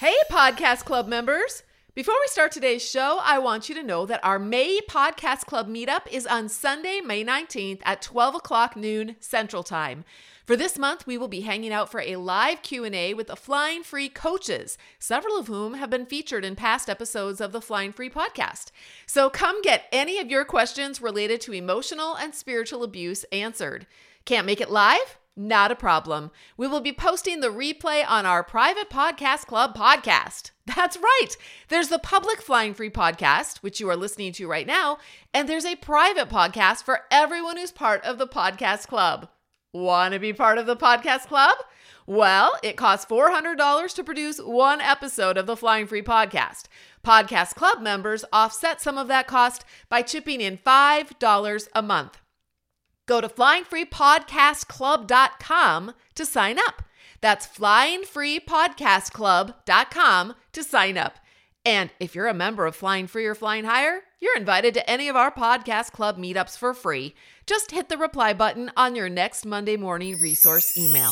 Hey, Podcast Club members! Before we start today's show, I want you to know that our May Podcast Club meetup is on Sunday, May 19th at 12 o'clock noon Central Time. For this month, we will be hanging out for a live Q&A with the Flying Free coaches, several of whom have been featured in past episodes of the Flying Free podcast. So come get any of your questions related to emotional and spiritual abuse answered. Can't make it live? Not a problem. We will be posting the replay on our private Podcast Club podcast. That's right. There's the public Flying Free podcast, which you are listening to right now, and there's a private podcast for everyone who's part of the Podcast Club. Want to be part of the Podcast Club? Well, it costs $400 to produce one episode of the Flying Free podcast. Podcast Club members offset some of that cost by chipping in $5 a month. Go to flyingfreepodcastclub.com to sign up. That's flyingfreepodcastclub.com to sign up. And if you're a member of Flying Free or Flying Higher, you're invited to any of our Podcast Club meetups for free. Just hit the reply button on your next Monday morning resource email.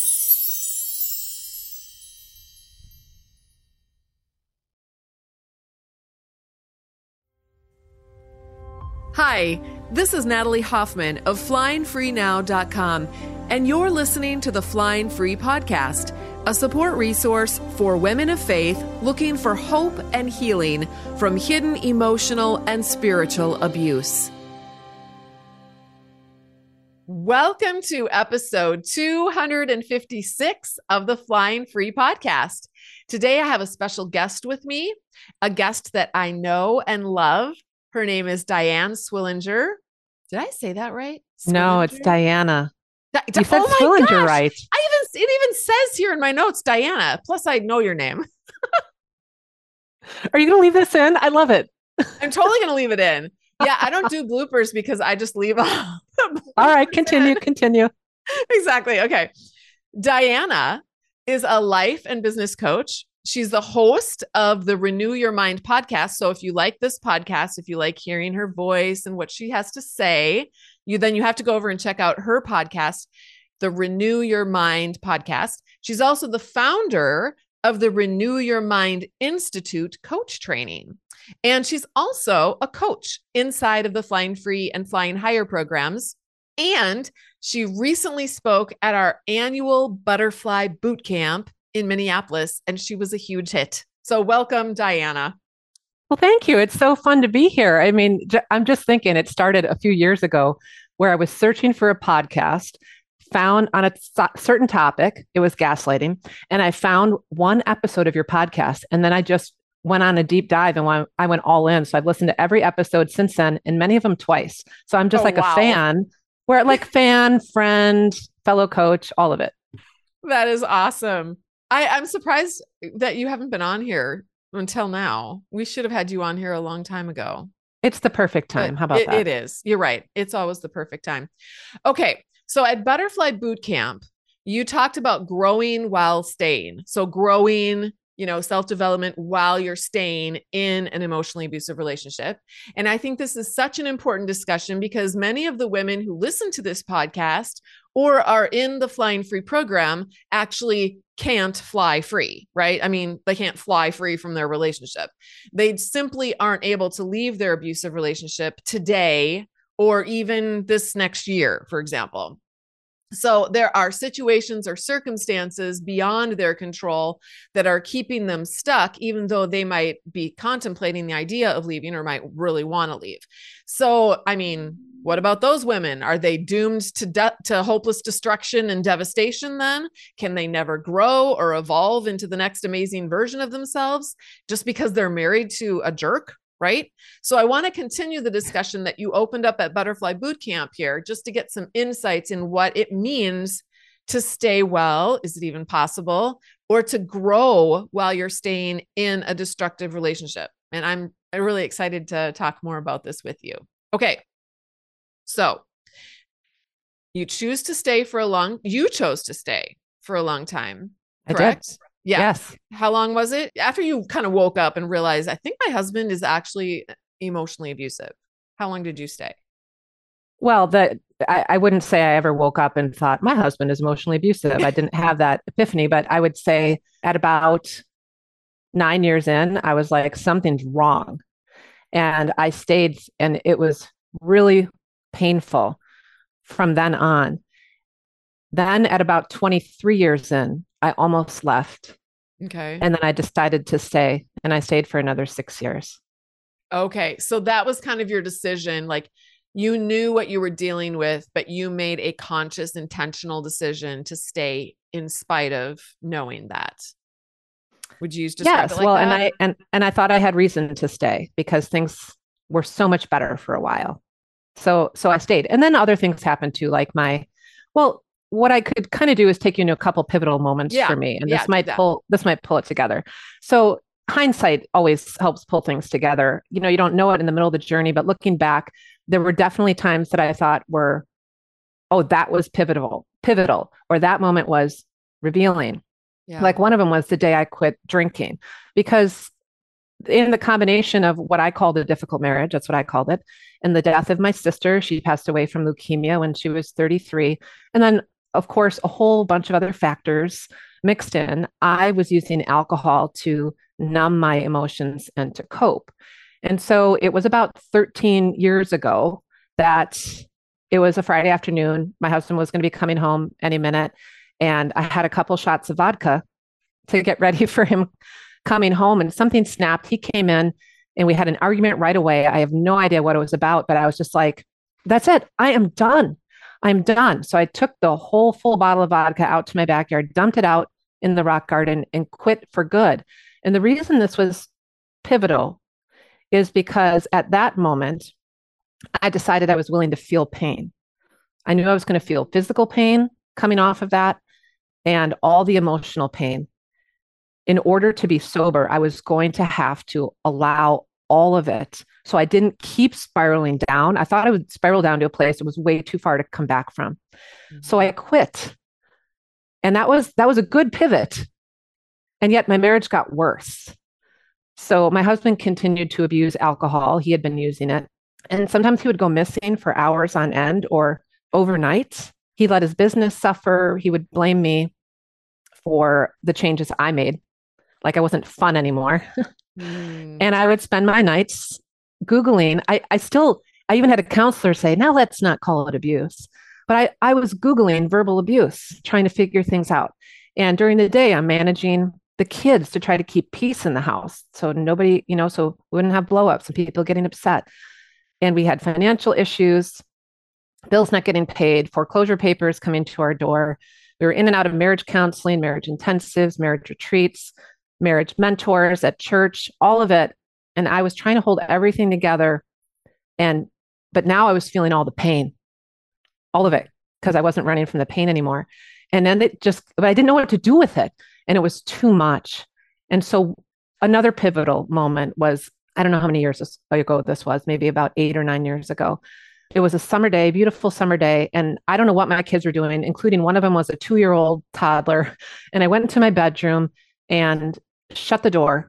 Hi, this is Natalie Hoffman of FlyingFreeNow.com, and you're listening to the Flying Free podcast, a support resource for women of faith looking for hope and healing from hidden emotional and spiritual abuse. Welcome to episode 256 of the Flying Free podcast. Today I have a special guest with me, a guest that I know and love. Her name is Diane Swillinger. Did I say that right? Swillinger? No, it's Diana. You said Swillinger right. It even says here in my notes, Diana. Plus, I know your name. Are you going to leave this in? I love it. I'm totally going to leave it in. Yeah, I don't do bloopers because I just leave all. All right, continue. Exactly. Okay. Diana is a life and business coach. She's the host of the Renew Your Mind podcast. So if you like this podcast, if you like hearing her voice and what she has to say, you have to go over and check out her podcast, the Renew Your Mind podcast. She's also the founder of the Renew Your Mind Institute coach training. And she's also a coach inside of the Flying Free and Flying Higher programs. And she recently spoke at our annual Butterfly Boot Camp in Minneapolis, and she was a huge hit. So welcome, Diana. Well, thank you. It's so fun to be here. I mean, I'm just thinking it started a few years ago where I was searching for a podcast, found on a certain topic, it was gaslighting, and I found one episode of your podcast, and then I just went on a deep dive and I went all in. So I've listened to every episode since then, and many of them twice. So I'm just a fan, fan, friend, fellow coach, all of it. That is awesome. I'm surprised that you haven't been on here until now. We should have had you on here a long time ago. It's the perfect time. How about that? It is. You're right. It's always the perfect time. Okay. So at Butterfly Boot Camp, you talked about growing while staying. So growing, self-development while you're staying in an emotionally abusive relationship. And I think this is such an important discussion because many of the women who listen to this podcast or are in the Flying Free program actually can't fly free, right? I mean, they can't fly free from their relationship. They simply aren't able to leave their abusive relationship today or even this next year, for example. So there are situations or circumstances beyond their control that are keeping them stuck, even though they might be contemplating the idea of leaving or might really want to leave. So, I mean, what about those women? Are they doomed to hopeless destruction and devastation then? Can they never grow or evolve into the next amazing version of themselves just because they're married to a jerk? Right? So I want to continue the discussion that you opened up at Butterfly Boot Camp here, just to get some insights in what it means to stay well. Is it even possible? Or to grow while you're staying in a destructive relationship? And I'm really excited to talk more about this with you. Okay. So you chose to stay for a long time, correct? I did. Yeah. Yes. How long was it? After you kind of woke up and realized, I think my husband is actually emotionally abusive. How long did you stay? Well, I wouldn't say I ever woke up and thought my husband is emotionally abusive. I didn't have that epiphany, but I would say at about 9 years in, I was like, something's wrong. And I stayed, and it was really painful from then on. Then at about 23 years in, I almost left. Okay. And then I decided to stay, and I stayed for another 6 years. Okay. So that was kind of your decision. Like you knew what you were dealing with, but you made a conscious, intentional decision to stay in spite of knowing that. Would you describe it Yes, like well, that? and I thought I had reason to stay because things were so much better for a while. So I stayed. And then other things happened too, like well, what I could kind of do is take you into a couple pivotal moments Yeah. for me, and Yeah. Do that. this might pull it together. So hindsight always helps pull things together. You don't know it in the middle of the journey, but looking back, there were definitely times that I thought were, oh, that was pivotal, or that moment was revealing. Yeah. Like one of them was the day I quit drinking because in the combination of what I called a difficult marriage, that's what I called it, and the death of my sister, she passed away from leukemia when she was 33. And then, of course, a whole bunch of other factors mixed in. I was using alcohol to numb my emotions and to cope. And so it was about 13 years ago that it was a Friday afternoon. My husband was going to be coming home any minute. And I had a couple shots of vodka to get ready for him coming home, and something snapped. He came in and we had an argument right away. I have no idea what it was about, but I was just like, that's it. I am done. I'm done. So I took the whole full bottle of vodka out to my backyard, dumped it out in the rock garden, and quit for good. And the reason this was pivotal is because at that moment, I decided I was willing to feel pain. I knew I was going to feel physical pain coming off of that and all the emotional pain. In order to be sober, I was going to have to allow all of it. So I didn't keep spiraling down. I thought I would spiral down to a place it was way too far to come back from. Mm-hmm. So I quit. And that was a good pivot. And yet my marriage got worse. So my husband continued to abuse alcohol. He had been using it. And sometimes he would go missing for hours on end or overnight. He let his business suffer. He would blame me for the changes I made. Like I wasn't fun anymore. And I would spend my nights Googling. I even had a counselor say, now let's not call it abuse. But I was Googling verbal abuse, trying to figure things out. And during the day, I'm managing the kids to try to keep peace in the house. So nobody, so we wouldn't have blowups and people getting upset. And we had financial issues, bills not getting paid, foreclosure papers coming to our door. We were in and out of marriage counseling, marriage intensives, marriage retreats, marriage mentors at church, all of it. And I was trying to hold everything together. But now I was feeling all the pain, all of it, because I wasn't running from the pain anymore. And then but I didn't know what to do with it. And it was too much. And so another pivotal moment was, I don't know how many years ago this was, maybe about 8 or 9 years ago. It was a summer day, beautiful summer day. And I don't know what my kids were doing, including one of them was a 2-year-old toddler. And I went into my bedroom and shut the door,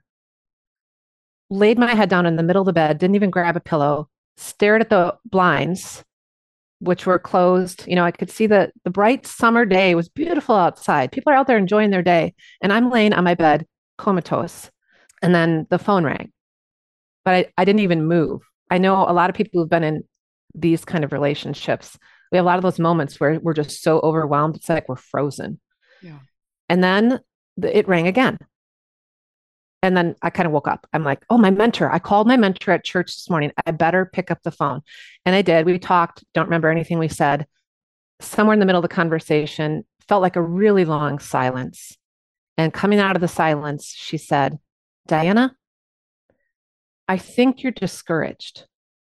laid my head down in the middle of the bed, didn't even grab a pillow, stared at the blinds, which were closed. I could see the bright summer day. It was beautiful outside. People are out there enjoying their day. And I'm laying on my bed, comatose. And then the phone rang. But I didn't even move. I know a lot of people who've been in these kind of relationships. We have a lot of those moments where we're just so overwhelmed. It's like we're frozen. Yeah. And then it rang again. And then I kind of woke up. I'm like, oh, my mentor. I called my mentor at church this morning. I better pick up the phone. And I did. We talked. Don't remember anything we said. Somewhere in the middle of the conversation, felt like a really long silence. And coming out of the silence, she said, Diana, I think you're discouraged.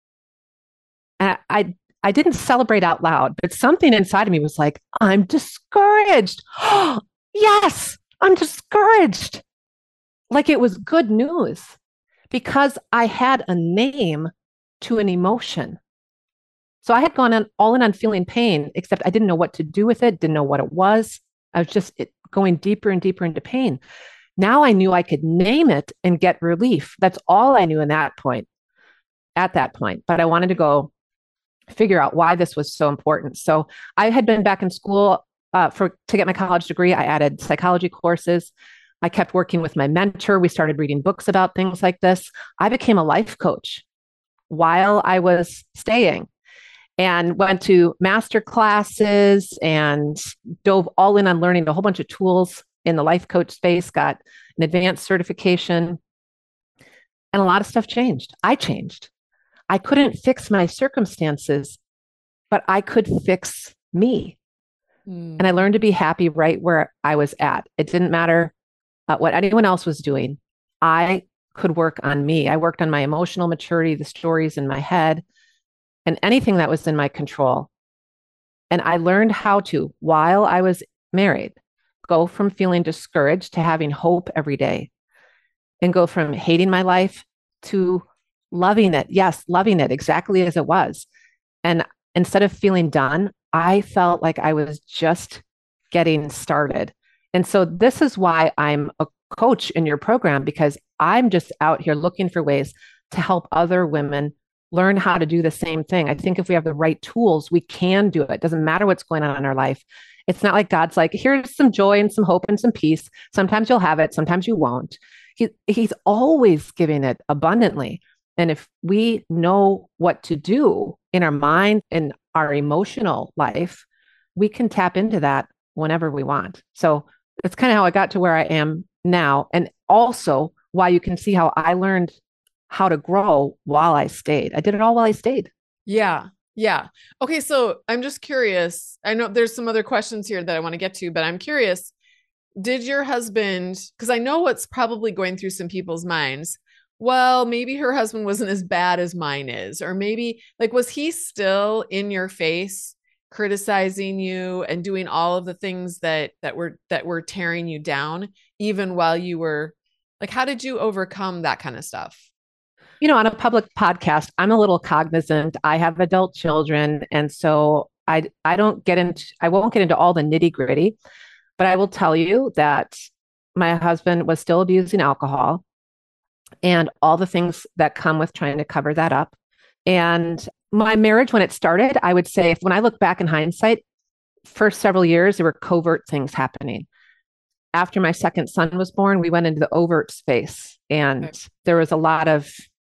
And I didn't celebrate out loud, but something inside of me was like, I'm discouraged. Yes, I'm discouraged. Like it was good news because I had a name to an emotion. So I had gone all in on feeling pain, except I didn't know what to do with it, didn't know what it was. I was just going deeper and deeper into pain. Now I knew I could name it and get relief. That's all I knew at that point. But I wanted to go figure out why this was so important. So I had been back in school to get my college degree. I added psychology courses. I kept working with my mentor. We started reading books about things like this. I became a life coach while I was staying and went to master classes and dove all in on learning a whole bunch of tools in the life coach space, got an advanced certification, and a lot of stuff changed. I changed. I couldn't fix my circumstances, but I could fix me. And I learned to be happy right where I was at. It didn't matter what anyone else was doing. I could work on me. I worked on my emotional maturity, the stories in my head, and anything that was in my control. And I learned how to, while I was married, go from feeling discouraged to having hope every day, and go from hating my life to loving it. Yes, loving it exactly as it was. And instead of feeling done, I felt like I was just getting started. And so this is why I'm a coach in your program, because I'm just out here looking for ways to help other women learn how to do the same thing. I think if we have the right tools, we can do it. It doesn't matter what's going on in our life. It's not like God's like, here's some joy and some hope and some peace. Sometimes you'll have it, sometimes you won't. He's always giving it abundantly. And if we know what to do in our mind and our emotional life, we can tap into that whenever we want. So it's kind of how I got to where I am now. And also why you can see how I learned how to grow while I stayed. I did it all while I stayed. Yeah. Yeah. Okay. So I'm just curious. I know there's some other questions here that I want to get to, but I'm curious. Did your husband, because I know what's probably going through some people's minds, well, maybe her husband wasn't as bad as mine is, or maybe like, was he still in your face criticizing you and doing all of the things that were tearing you down, even while you were like, how did you overcome that kind of stuff? On a public podcast, I'm a little cognizant. I have adult children. And so I won't get into all the nitty gritty, but I will tell you that my husband was still abusing alcohol and all the things that come with trying to cover that up. And my marriage, when it started, I would say, when I look back in hindsight, first several years, there were covert things happening. After my second son was born, we went into the overt space, and there was a lot of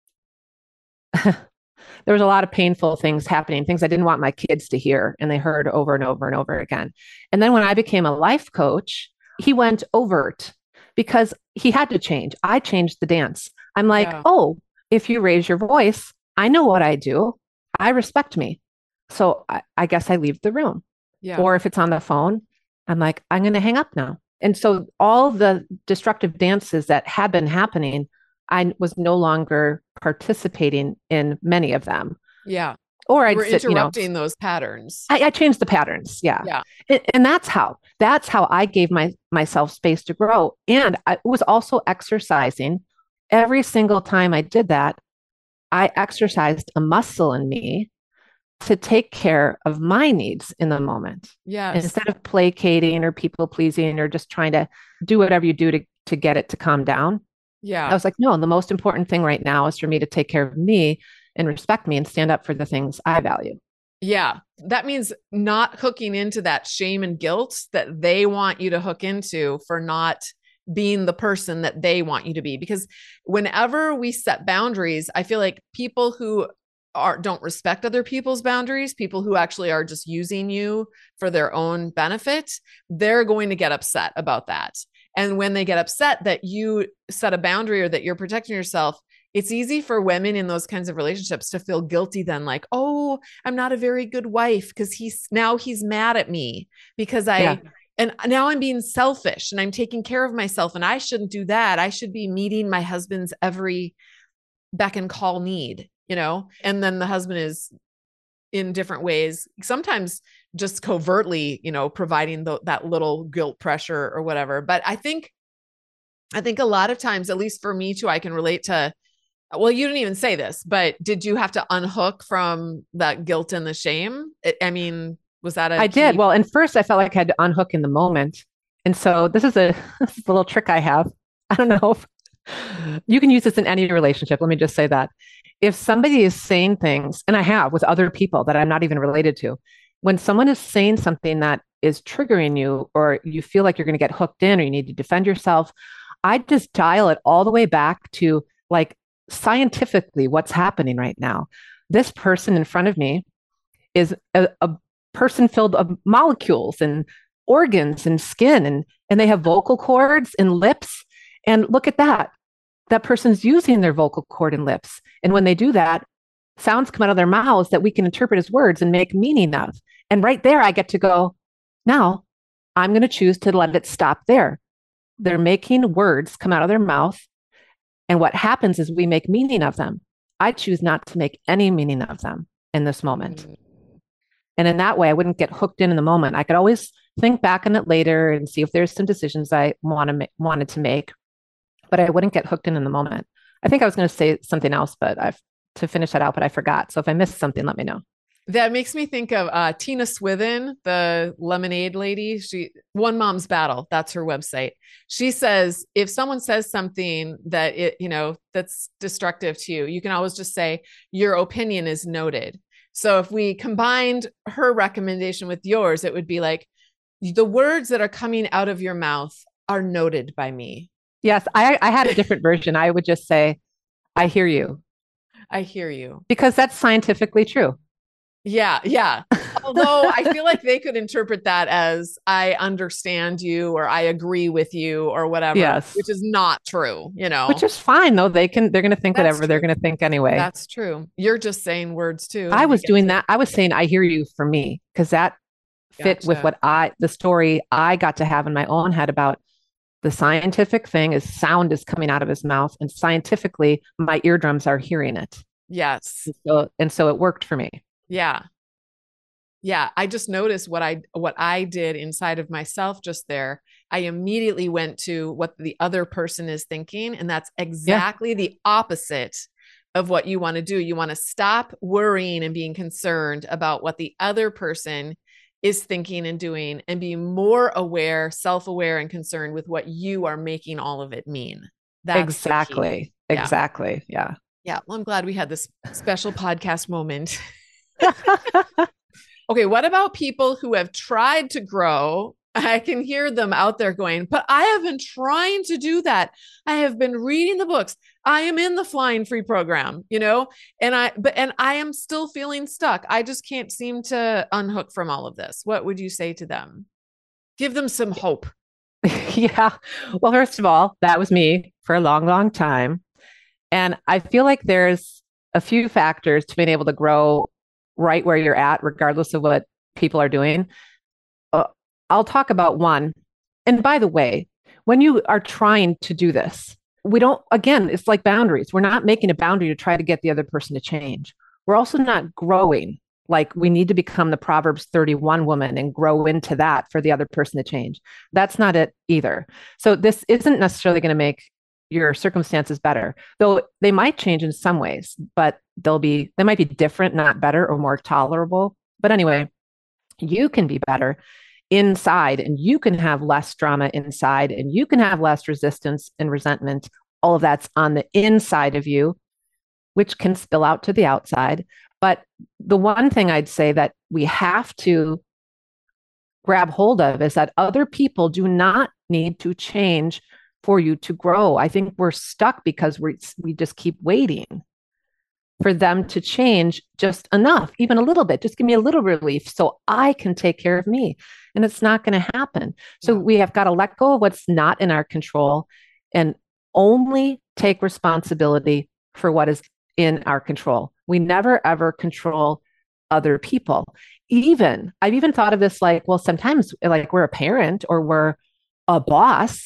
painful things happening, things I didn't want my kids to hear, and they heard over and over and over again. And then when I became a life coach, he went overt because he had to change. I changed the dance. I'm like, oh, if you raise your voice, I know what I do. I respect me. So I guess I leave the room. Yeah. Or if it's on the phone, I'm like, I'm going to hang up now. And so all the destructive dances that had been happening, I was no longer participating in many of them. Yeah. Or I'd interrupting those patterns. I changed the patterns. Yeah. Yeah. And that's how I gave myself space to grow. And I was also exercising. Every single time I did that, I exercised a muscle in me to take care of my needs in the moment. Yes. Instead of placating or people pleasing or just trying to do whatever you do to get it to calm down. Yeah. I was like, no, the most important thing right now is for me to take care of me and respect me and stand up for the things I value. Yeah. That means not hooking into that shame and guilt that they want you to hook into for not being the person that they want you to be. Because whenever we set boundaries, I feel like people who don't respect other people's boundaries, people who actually are just using you for their own benefit, they're going to get upset about that. And when they get upset that you set a boundary or that you're protecting yourself, it's easy for women in those kinds of relationships to feel guilty then, like, oh, I'm not a very good wife because he's mad at me because and now I'm being selfish and I'm taking care of myself and I shouldn't do that. I should be meeting my husband's every beck and call need, and then the husband is in different ways, sometimes just covertly, providing that little guilt pressure or whatever. But I think a lot of times, at least for me too, I can relate to, well, you didn't even say this, but did you have to unhook from that guilt and the shame? Was that I did. Well, and first I felt like I had to unhook in the moment. And so this is a little trick I have. I don't know if you can use this in any relationship. Let me just say that. If somebody is saying things, and I have with other people that I'm not even related to, when someone is saying something that is triggering you, or you feel like you're going to get hooked in, or you need to defend yourself, I just dial it all the way back to like scientifically what's happening right now. This person in front of me is a person filled of molecules and organs and skin, and they have vocal cords and lips. And look at that. That person's using their vocal cord and lips. And when they do that, sounds come out of their mouths that we can interpret as words and make meaning of. And right there, I get to go, now I'm going to choose to let it stop there. They're making words come out of their mouth. And what happens is we make meaning of them. I choose not to make any meaning of them in this moment. And in that way, I wouldn't get hooked in the moment. I could always think back on it later and see if there's some decisions I wanted to make, but I wouldn't get hooked in the moment. I think I was going to say something else, but to finish that out, but I forgot. So if I missed something, let me know. That makes me think of Tina Swithin, the lemonade lady. One Mom's Battle, that's her website. She says, if someone says something that that's destructive to you, you can always just say, your opinion is noted. So if we combined her recommendation with yours, it would be like, the words that are coming out of your mouth are noted by me. Yes, I had a different version. I would just say, I hear you. I hear you. Because that's scientifically true. Yeah. Yeah. Although I feel like they could interpret that as I understand you or I agree with you or whatever, yes. Which is not true, Which is fine though. They're going to think whatever they're going to think anyway. That's true. You're just saying words too. I was doing that. I was saying, I hear you for me, because that fit with what the story I got to have in my own head about the scientific thing is sound is coming out of his mouth, and scientifically my eardrums are hearing it. Yes. And so it worked for me. Yeah. Yeah. I just noticed what I did inside of myself just there. I immediately went to what the other person is thinking. And that's exactly the opposite of what you want to do. You want to stop worrying and being concerned about what the other person is thinking and doing, and be more aware, self-aware, and concerned with what you are making all of it mean. That's exactly. Exactly. Yeah. Yeah. Well, I'm glad we had this special podcast moment. Okay. What about people who have tried to grow? I can hear them out there going, but I have been trying to do that. I have been reading the books. I am in the Flying Free program, and I am still feeling stuck. I just can't seem to unhook from all of this. What would you say to them? Give them some hope. Yeah. Well, first of all, that was me for a long, long time. And I feel like there's a few factors to being able to grow right where you're at, regardless of what people are doing. I'll talk about one. And by the way, when you are trying to do this, it's like boundaries. We're not making a boundary to try to get the other person to change. We're also not growing. Like we need to become the Proverbs 31 woman and grow into that for the other person to change. That's not it either. So this isn't necessarily going to make your circumstances better, though they might change in some ways, but they might be different, not better or more tolerable. But anyway, you can be better inside, and you can have less drama inside, and you can have less resistance and resentment. All of that's on the inside of you, which can spill out to the outside. But the one thing I'd say that we have to grab hold of is that other people do not need to change for you to grow. I think we're stuck because we just keep waiting for them to change just enough, even a little bit. Just give me a little relief so I can take care of me. And it's not going to happen. So we have got to let go of what's not in our control and only take responsibility for what is in our control. We never, ever control other people. I've even thought of this like, well, sometimes like we're a parent or we're a boss.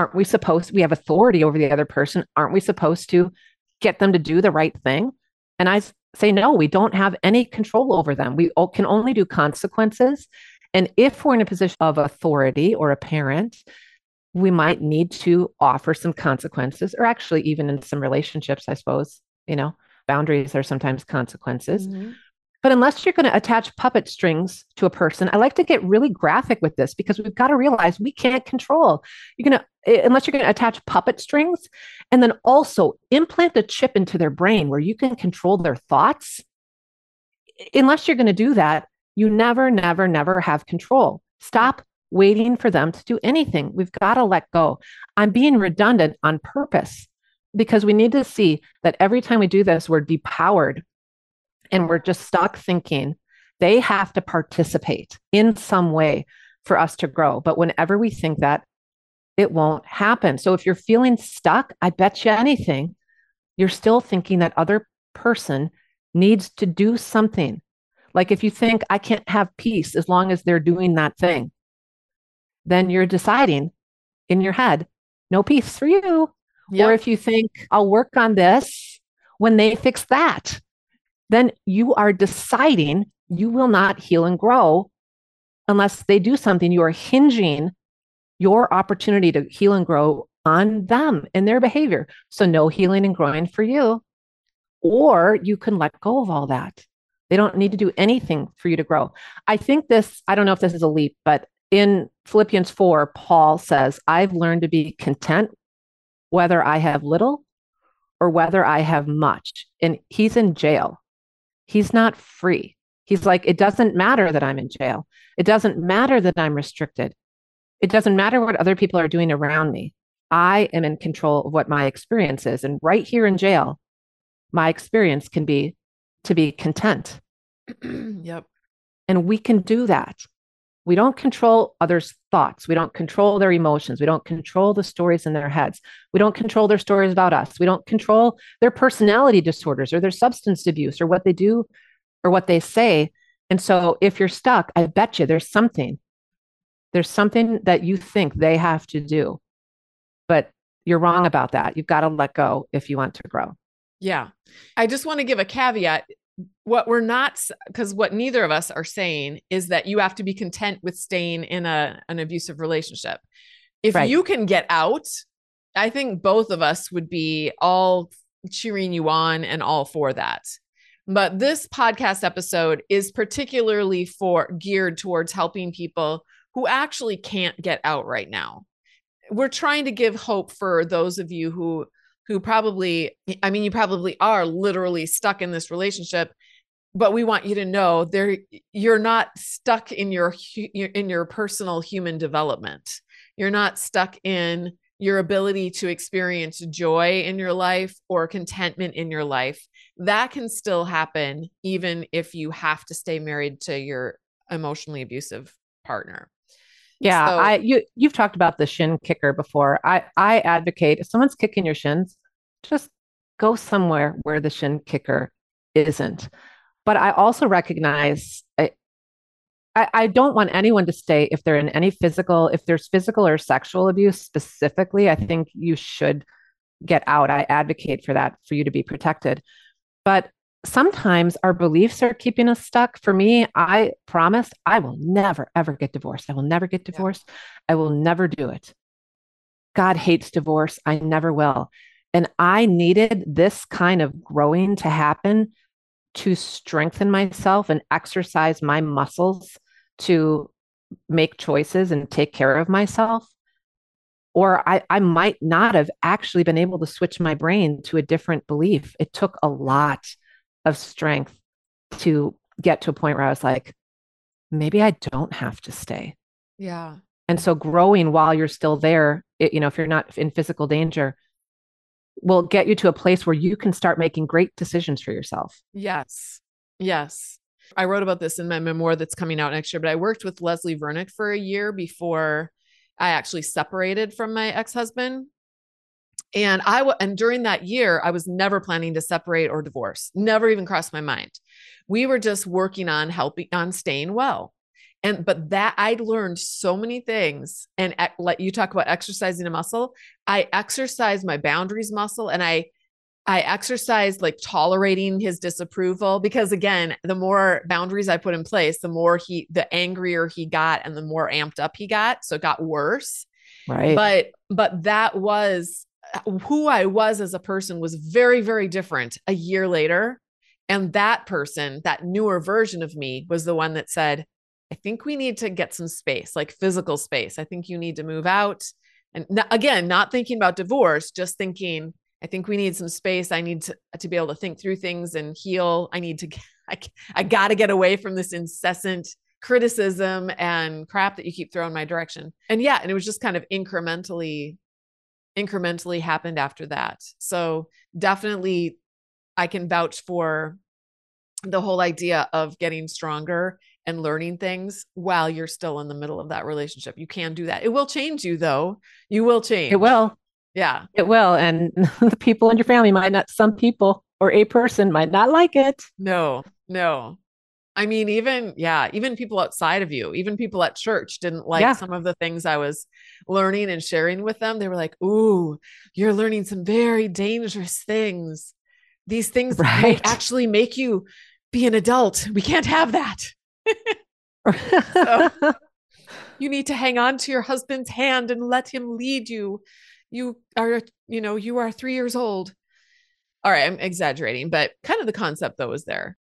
We have authority over the other person? Aren't we supposed to get them to do the right thing? And I say, no, we don't have any control over them. We can only do consequences. And if we're in a position of authority or a parent, we might need to offer some consequences, or actually even in some relationships, I suppose, boundaries are sometimes consequences. Mm-hmm. But unless you're going to attach puppet strings to a person, I like to get really graphic with this because we've got to realize we can't control. Unless you're going to attach puppet strings and then also implant a chip into their brain where you can control their thoughts. Unless you're going to do that, you never, never, never have control. Stop waiting for them to do anything. We've got to let go. I'm being redundant on purpose because we need to see that every time we do this, we're depowered and we're just stuck thinking they have to participate in some way for us to grow. But whenever we think that, it won't happen. So if you're feeling stuck, I bet you anything, you're still thinking that other person needs to do something. Like if you think I can't have peace as long as they're doing that thing, then you're deciding in your head, no peace for you. Yep. Or if you think I'll work on this when they fix that, then you are deciding you will not heal and grow unless they do something. You are hinging your opportunity to heal and grow on them and their behavior. So no healing and growing for you. Or you can let go of all that. They don't need to do anything for you to grow. I think this, I don't know if this is a leap, but in Philippians 4, Paul says, I've learned to be content whether I have little or whether I have much. And he's in jail. He's not free. He's like, it doesn't matter that I'm in jail. It doesn't matter that I'm restricted. It doesn't matter what other people are doing around me. I am in control of what my experience is. And right here in jail, my experience can be to be content. Yep. And we can do that. We don't control others' thoughts. We don't control their emotions. We don't control the stories in their heads. We don't control their stories about us. We don't control their personality disorders or their substance abuse or what they do or what they say. And so if you're stuck, I bet you there's something that you think they have to do, but you're wrong about that. You've got to let go if you want to grow. Yeah. I just want to give a caveat. What we're not, because what neither of us are saying is that you have to be content with staying in an abusive relationship. If you can get out, I think both of us would be all cheering you on and all for that. But this podcast episode is particularly geared towards helping people who actually can't get out right now. We're trying to give hope for those of you who probably, I mean, you probably are literally stuck in this relationship, but we want you to know you're not stuck in your personal human development. You're not stuck in your ability to experience joy in your life or contentment in your life. That can still happen even if you have to stay married to your emotionally abusive partner. Yeah, so, you've talked about the shin kicker before. I advocate if someone's kicking your shins, just go somewhere where the shin kicker isn't. But I also recognize I don't want anyone to stay if they're in any if there's physical or sexual abuse specifically. I think you should get out. I advocate for that, for you to be protected. But sometimes our beliefs are keeping us stuck. For me, I promise I will never, ever get divorced. I will never get divorced. Yeah. I will never do it. God hates divorce. I never will. And I needed this kind of growing to happen to strengthen myself and exercise my muscles to make choices and take care of myself. Or I might not have actually been able to switch my brain to a different belief. It took a lot of strength to get to a point where I was like, maybe I don't have to stay. Yeah. And so growing while you're still there, if you're not in physical danger, will get you to a place where you can start making great decisions for yourself. Yes. Yes. I wrote about this in my memoir that's coming out next year, but I worked with Leslie Vernick for a year before I actually separated from my ex-husband. And during that year, I was never planning to separate or divorce. Never even crossed my mind. We were just working on staying well. But that I'd learned so many things. And like you talk about exercising a muscle, I exercised my boundaries muscle, and I exercised like tolerating his disapproval, because again, the more boundaries I put in place, the angrier he got and the more amped up he got. So it got worse. Right. But that was who I was as a person, was very, very different a year later. And that person, that newer version of me, was the one that said, I think we need to get some space, like physical space. I think you need to move out. And again, not thinking about divorce, just thinking, I think we need some space. I need to be able to think through things and heal. I got to get away from this incessant criticism and crap that you keep throwing my direction. And yeah, and it was just kind of incrementally happened after that. So definitely I can vouch for the whole idea of getting stronger and learning things while you're still in the middle of that relationship. You can do that. It will change you though. You will change. It will. Yeah. It will. And the people in your family might not, some people or a person might not like it. No. I mean, even people outside of you, even people at church didn't like some of the things I was learning and sharing with them. They were like, "Ooh, you're learning some very dangerous things. These things may actually make you be an adult. We can't have that." So, you need to hang on to your husband's hand and let him lead you. You are 3 years old. All right, I'm exaggerating, but kind of the concept though is there.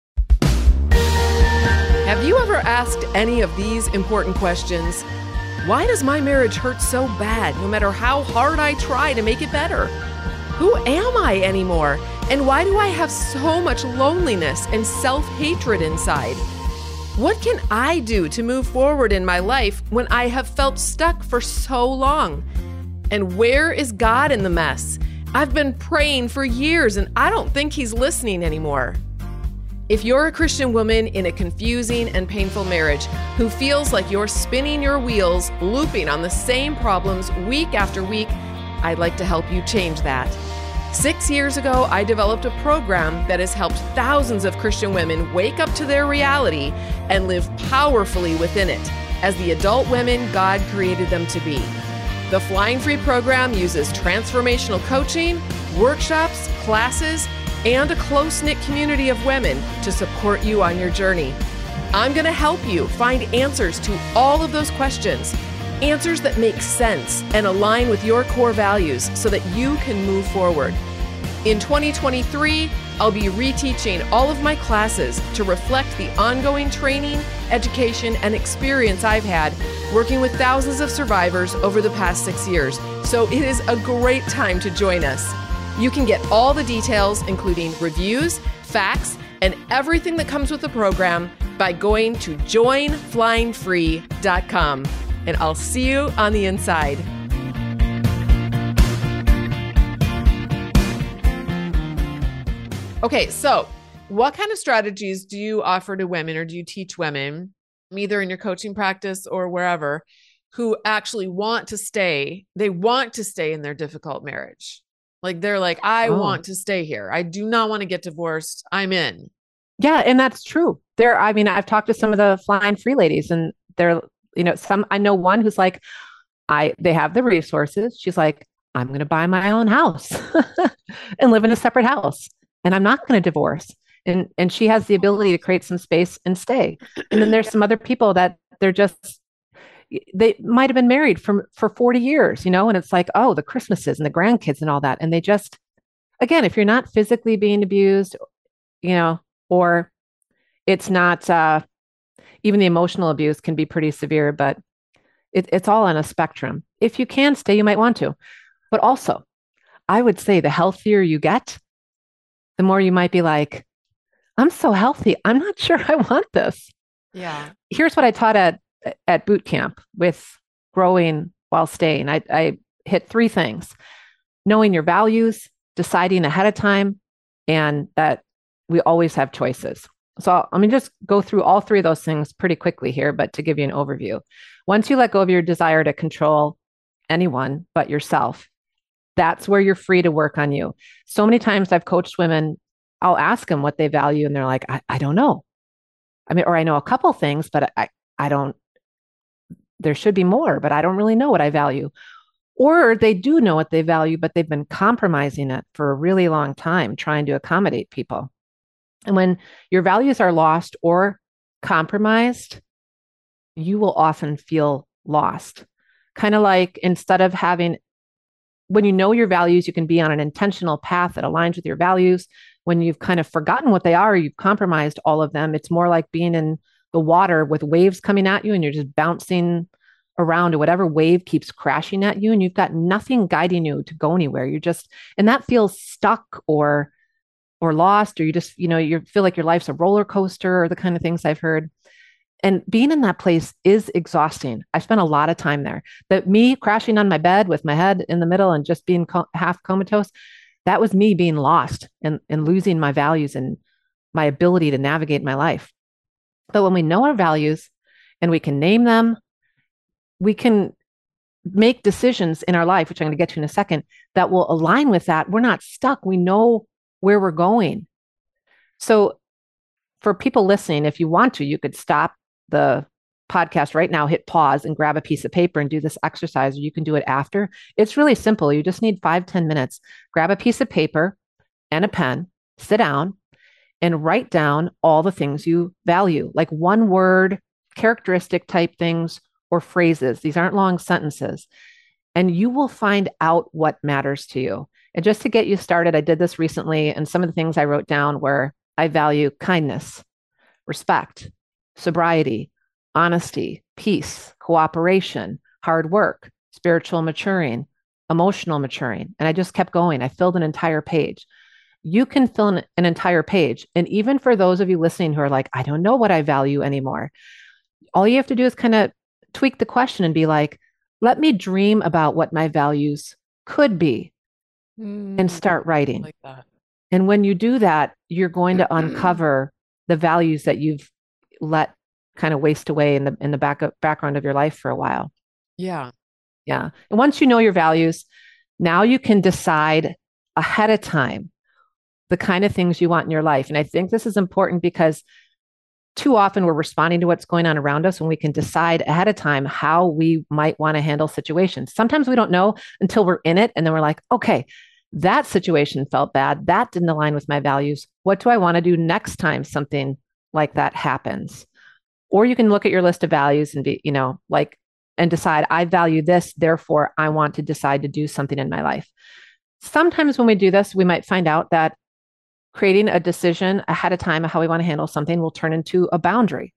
Have you ever asked any of these important questions? Why does my marriage hurt so bad no matter how hard I try to make it better? Who am I anymore? And why do I have so much loneliness and self-hatred inside? What can I do to move forward in my life when I have felt stuck for so long? And where is God in the mess? I've been praying for years and I don't think He's listening anymore. If you're a Christian woman in a confusing and painful marriage who feels like you're spinning your wheels, looping on the same problems week after week, I'd like to help you change that. 6 years ago, I developed a program that has helped thousands of Christian women wake up to their reality and live powerfully within it as the adult women God created them to be. The Flying Free program uses transformational coaching, workshops, classes, and a close-knit community of women to support you on your journey. I'm going to help you find answers to all of those questions, answers that make sense and align with your core values so that you can move forward. In 2023, I'll be reteaching all of my classes to reflect the ongoing training, education, and experience I've had working with thousands of survivors over the past 6 years. So it is a great time to join us. You can get all the details, including reviews, facts, and everything that comes with the program by going to joinflyingfree.com. And I'll see you on the inside. Okay, so what kind of strategies do you offer to women or do you teach women, either in your coaching practice or wherever, who actually want to stay? They want to stay in their difficult marriage. Like they're like, I want to stay here. I do not want to get divorced. I'm in. Yeah. And that's true. I've talked to some of the Flying Free ladies and they're, I know one who's like, they have the resources. She's like, I'm going to buy my own house and live in a separate house and I'm not going to divorce. And she has the ability to create some space and stay. And then there's some other people that they might have been married for 40 years, and it's like, oh, the Christmases and the grandkids and all that. And they just, again, if you're not physically being abused, or it's not, even the emotional abuse can be pretty severe, but it's all on a spectrum. If you can stay, you might want to. But also, I would say the healthier you get, the more you might be like, I'm so healthy. I'm not sure I want this. Yeah. Here's what I taught at boot camp with growing while staying. I hit 3 things: knowing your values, deciding ahead of time, and that we always have choices. So let me just go through all 3 of those things pretty quickly here, but to give you an overview. Once you let go of your desire to control anyone but yourself, that's where you're free to work on you. So many times I've coached women, I'll ask them what they value, and they're like, I don't know. I mean, or I know a couple things, but I don't, there should be more, but I don't really know what I value. Or they do know what they value, but they've been compromising it for a really long time, trying to accommodate people. And when your values are lost or compromised, you will often feel lost. Kind of like when you know your values, you can be on an intentional path that aligns with your values. When you've kind of forgotten what they are, you've compromised all of them. It's more like being in the water with waves coming at you and you're just bouncing around, or whatever wave keeps crashing at you and you've got nothing guiding you to go anywhere. And that feels stuck or lost, or you just, you feel like your life's a roller coaster, or the kind of things I've heard. And being in that place is exhausting. I spent a lot of time there. That me crashing on my bed with my head in the middle and just being half comatose, that was me being lost and losing my values and my ability to navigate my life. But when we know our values and we can name them, we can make decisions in our life, which I'm going to get to in a second, that will align with that. We're not stuck. We know where we're going. So for people listening, if you want to, you could stop the podcast right now, hit pause and grab a piece of paper and do this exercise, or you can do it after. It's really simple. You just need 5-10 minutes. Grab a piece of paper and a pen, sit down and write down all the things you value, like one word, characteristic type things, or phrases. These aren't long sentences. And you will find out what matters to you. And just to get you started, I did this recently. And some of the things I wrote down were I value kindness, respect, sobriety, honesty, peace, cooperation, hard work, spiritual maturing, emotional maturing. And I just kept going. I filled an entire page. You can fill an entire page. And even for those of you listening who are like, I don't know what I value anymore, all you have to do is kind of tweak the question and be like, let me dream about what my values could be and start writing. Like that. And when you do that, you're going to uncover the values that you've let kind of waste away in the background of your life for a while. Yeah. Yeah. And once you know your values, now you can decide ahead of time the kind of things you want in your life. And I think this is important because too often we're responding to what's going on around us when we can decide ahead of time how we might want to handle situations. Sometimes we don't know until we're in it. And then we're like, okay, that situation felt bad. That didn't align with my values. What do I want to do next time something like that happens? Or you can look at your list of values and be, and decide, I value this, therefore I want to decide to do something in my life. Sometimes when we do this, we might find out that creating a decision ahead of time of how we want to handle something will turn into a boundary.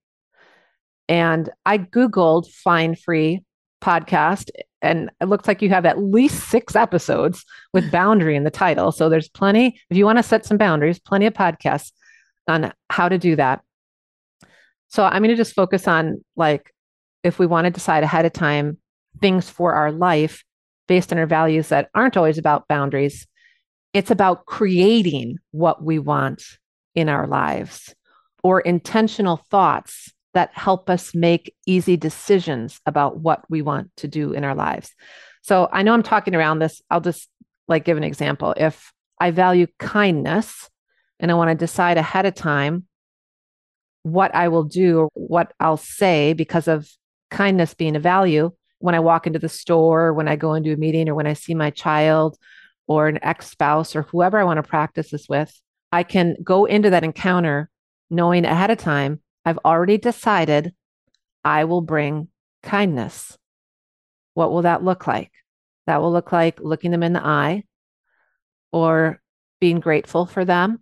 And I Googled Fine Free podcast, and it looks like you have at least 6 episodes with boundary in the title. So there's plenty, if you want to set some boundaries, plenty of podcasts on how to do that. So I'm going to just focus on if we want to decide ahead of time things for our life based on our values that aren't always about boundaries. It's about creating what we want in our lives or intentional thoughts that help us make easy decisions about what we want to do in our lives. So I know I'm talking around this. I'll just give an example. If I value kindness and I want to decide ahead of time what I will do or what I'll say because of kindness being a value, when I walk into the store, when I go into a meeting, or when I see my child or an ex-spouse or whoever I want to practice this with, I can go into that encounter knowing ahead of time, I've already decided I will bring kindness. What will that look like? That will look like looking them in the eye or being grateful for them,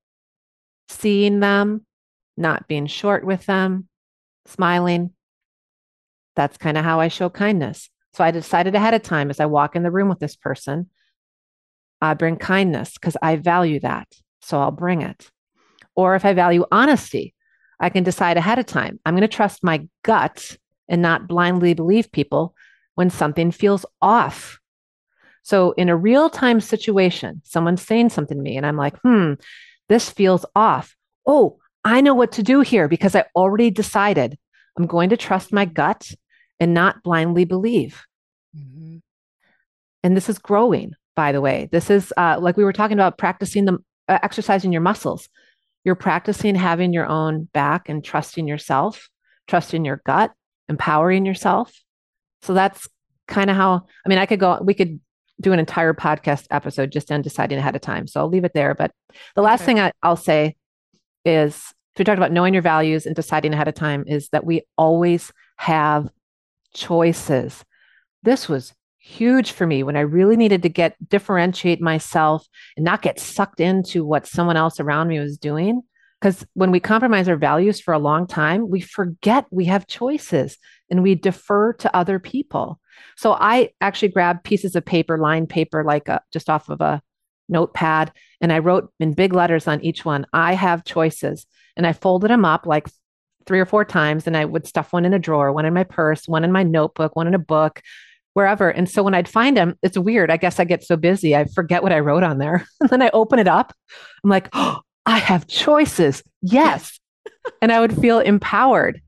seeing them, not being short with them, smiling. That's kind of how I show kindness. So I decided ahead of time as I walk in the room with this person, I bring kindness because I value that. So I'll bring it. Or if I value honesty, I can decide ahead of time. I'm going to trust my gut and not blindly believe people when something feels off. So in a real-time situation, someone's saying something to me and I'm like, this feels off. Oh, I know what to do here because I already decided I'm going to trust my gut and not blindly believe. Mm-hmm. And this is growing, by the way. This is like we were talking about practicing exercising your muscles. You're practicing having your own back and trusting yourself, trusting your gut, empowering yourself. So that's kind of how, we could do an entire podcast episode just on deciding ahead of time. So I'll leave it there. But the last thing I'll say is, if we talked about knowing your values and deciding ahead of time, is that we always have choices. This was huge for me when I really needed to differentiate myself and not get sucked into what someone else around me was doing. Because when we compromise our values for a long time, we forget we have choices and we defer to other people. So I actually grabbed pieces of paper, lined paper, just off of a notepad, and I wrote in big letters on each one, I have choices. And I folded them up 3 or 4 times, and I would stuff one in a drawer, one in my purse, one in my notebook, one in a book, wherever. And so when I'd find them, it's weird. I guess I get so busy, I forget what I wrote on there. And then I open it up. I'm like, oh, I have choices. Yes. And I would feel empowered.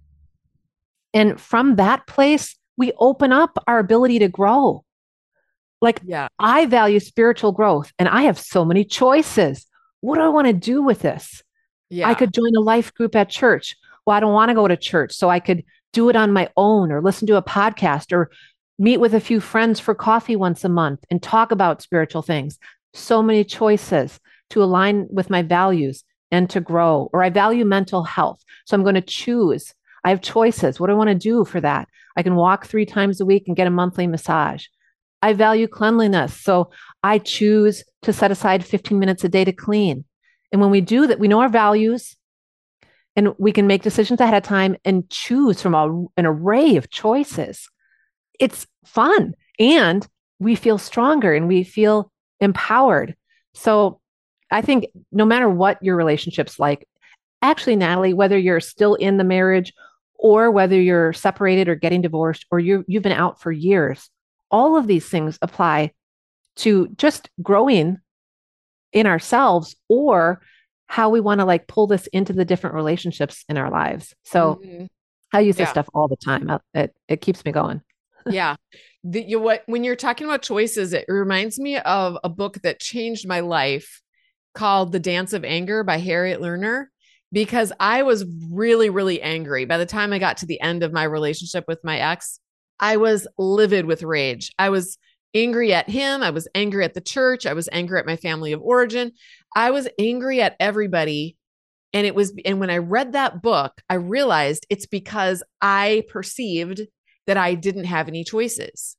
And from that place, we open up our ability to grow. Like, Yeah. I value spiritual growth and I have so many choices. What do I want to do with this? Yeah. I could join a life group at church. Well, I don't want to go to church, so I could do it on my own or listen to a podcast or meet with a few friends for coffee once a month and talk about spiritual things. So many choices to align with my values and to grow. Or I value mental health, so I'm going to choose. I have choices. What do I want to do for that? I can walk 3 times a week and get a monthly massage. I value cleanliness, so I choose to set aside 15 minutes a day to clean. And when we do that, we know our values and we can make decisions ahead of time and choose from an array of choices. It's fun and we feel stronger and we feel empowered. So I think no matter what your relationship's like, actually, Natalie, whether you're still in the marriage or whether you're separated or getting divorced or you've been out for years, all of these things apply to just growing in ourselves or how we want to like pull this into the different relationships in our lives. So I use this stuff all the time. It keeps me going. Yeah. When you're talking about choices, it reminds me of a book that changed my life called The Dance of Anger by Harriet Lerner, because I was really, really angry. By the time I got to the end of my relationship with my ex, I was livid with rage. I was angry at him. I was angry at the church. I was angry at my family of origin. I was angry at everybody. And when I read that book, I realized it's because I perceived that I didn't have any choices.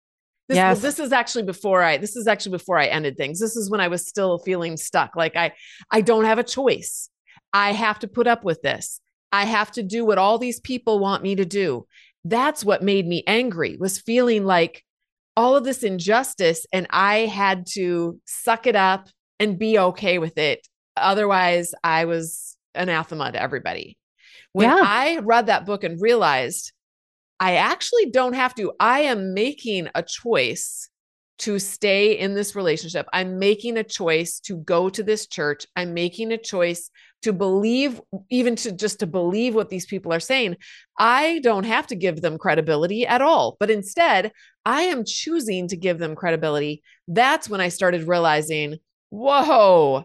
This is actually before I ended things. This is when I was still feeling stuck. Like I don't have a choice. I have to put up with this. I have to do what all these people want me to do. That's what made me angry, was feeling like all of this injustice and I had to suck it up and be okay with it. Otherwise, I was anathema to everybody. When I read that book and realized I actually don't have to, I am making a choice to stay in this relationship. I'm making a choice to go to this church. I'm making a choice to believe, even to believe what these people are saying. I don't have to give them credibility at all, but instead I am choosing to give them credibility. That's when I started realizing, whoa,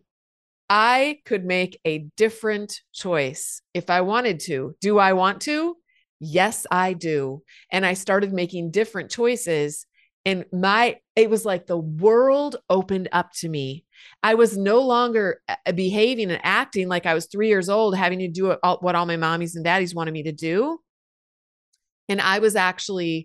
I could make a different choice if I wanted to. Do I want to? Yes, I do. And I started making different choices. And it was like the world opened up to me. I was no longer behaving and acting like I was 3 years old, having to do what all my mommies and daddies wanted me to do. And I was actually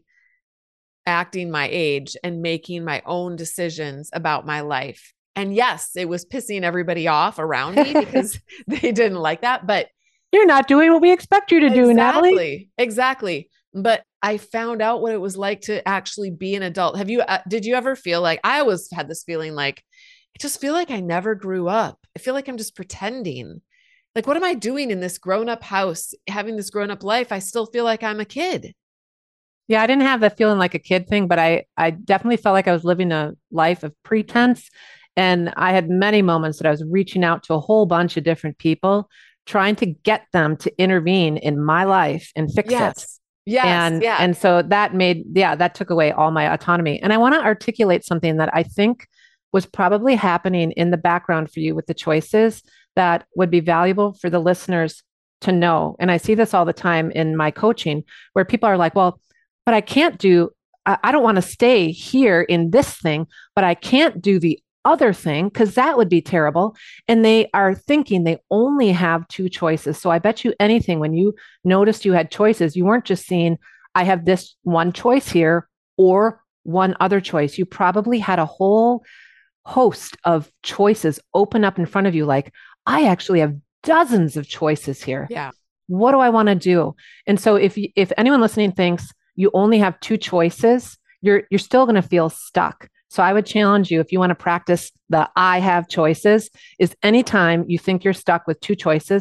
acting my age and making my own decisions about my life. And yes, it was pissing everybody off around me because they didn't like that, but you're not doing what we expect you to do, Natalie. Exactly. But I found out what it was like to actually be an adult. Did you ever feel like, I always had this feeling like, I just feel like I never grew up. I feel like I'm just pretending. Like, what am I doing in this grown-up house, having this grown-up life? I still feel like I'm a kid. Yeah, I didn't have that feeling like a kid thing, but I definitely felt like I was living a life of pretense. And I had many moments that I was reaching out to a whole bunch of different people, trying to get them to intervene in my life and fix it. Yes. And so that took away all my autonomy. And I want to articulate something that I think was probably happening in the background for you with the choices that would be valuable for the listeners to know. And I see this all the time in my coaching where people are like, well, but I don't want to stay here in this thing, but I can't do the other thing because that would be terrible. And they are thinking they only have 2 choices. So I bet you anything, when you noticed you had choices, you weren't just seeing, I have this one choice here or one other choice. You probably had a whole host of choices open up in front of you. Like, I actually have dozens of choices here. Yeah. What do I want to do? And so if anyone listening thinks you only have 2 choices, you're still going to feel stuck. So I would challenge you, if you want to practice the I have choices, is anytime you think you're stuck with 2 choices,